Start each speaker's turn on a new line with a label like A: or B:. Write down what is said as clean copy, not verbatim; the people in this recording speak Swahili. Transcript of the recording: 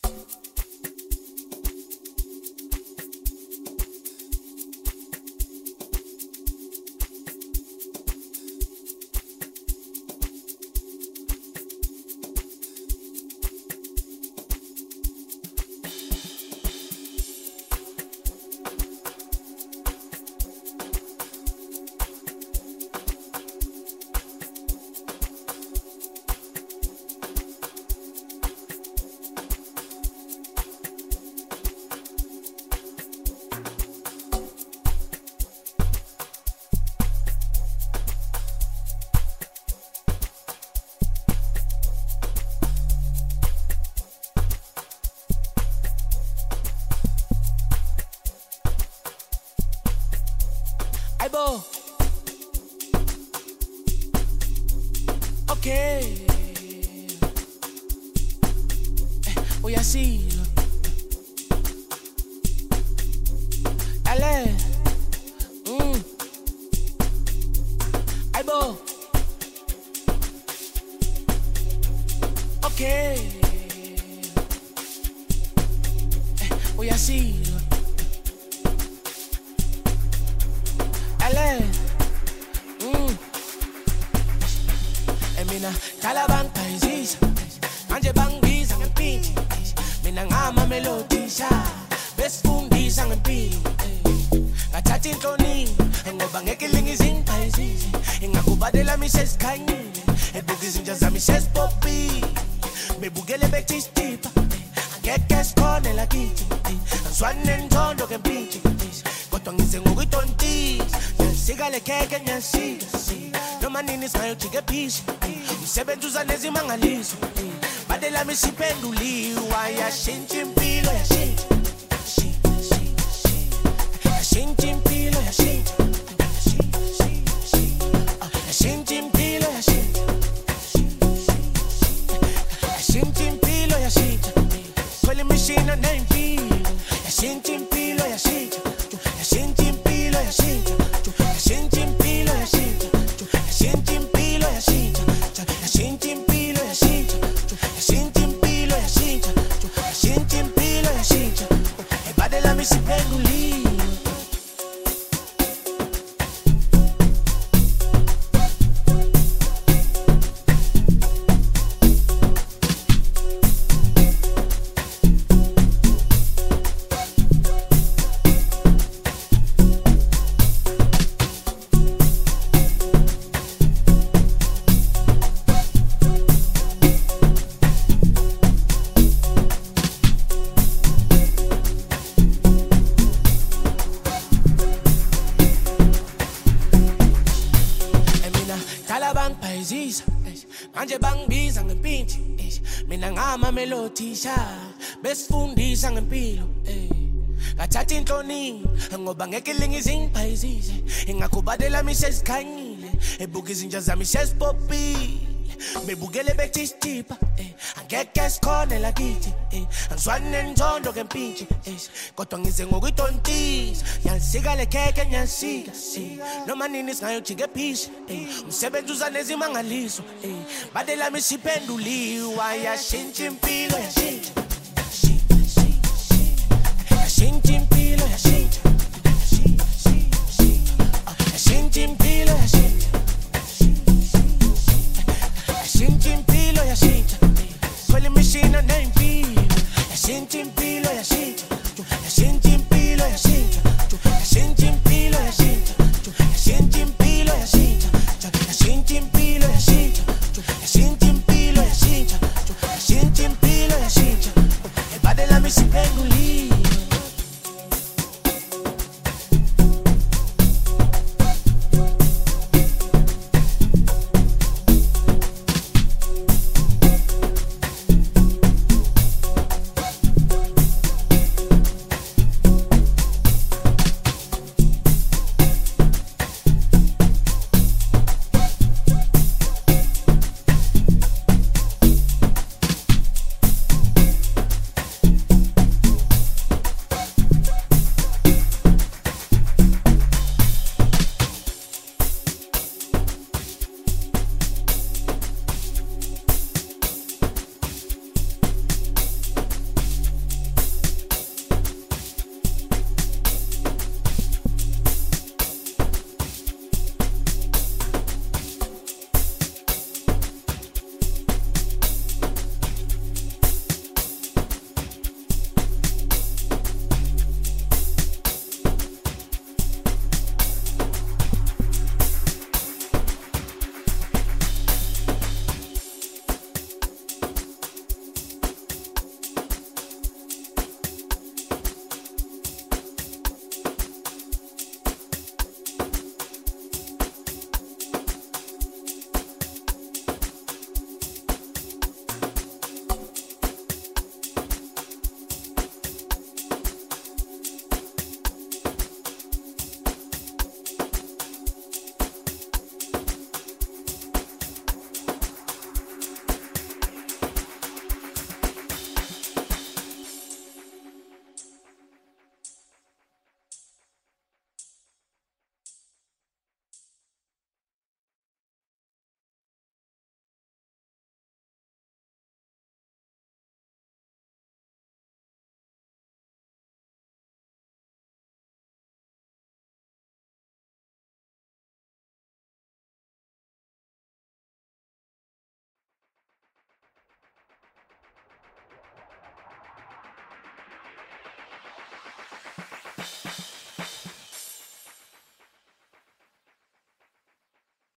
A: Aibo. Okay. Voy así. Dale. Aibo. Okay. Voy así. Mina kalabanga izisa manje bangbiza ngempinji mina ngama melodisha besifundisa ngempilo ngathatha inhloni ngoba ngeke lingizinga izisi ingakubadela misesikhanyile ebuka izinja zami sesipoppi bebukele bethistipa angeke sikhone lakithi angiswane nenzondo ngempinji kodwa ngize ngokuyitontisa nyasika lekheke nyasika noma nini singayojika phisha umsebenzi uza nezimangaliso badela misiphenduliwa yashintsha impilo yashintsha yashintsha impilo yashintsha yashintsha impilo yashintsha yashintsha impilo yashintsha kwele mishina nempilo yashintsha impilo yashintsha yashintsha impilo yashintsha yashintsha impilo yashintsha yashintsha impilo yashintsha yashintsha impilo yashintsha yashintsha impilo yashintsha yashintsha impilo yashintsha ebadela misiphenduliwe manje bangbiza ngempinji mina ngama melodisha besifundisa ngempilo ngathatha inhloni ngoba ngeke lingizinga izisi ingakubadela misesikhanyile ebuka izinja zami sesipoppi bebukele bethistipa angeke sikhone lakithi angiswane nenzondo ngempinji kodwa ngize ngokuyitontisa nyasika lekheke nyasika noma nini singayojika phisha umsebenzi uza nezimangaliso badela misiphenduliwa yashintsha impilo yashintsha yashintsha impilo yashintsha yashintsha impilo yashintsha yashintsha impilo yashintsha kwele mishina nempilo yashintsha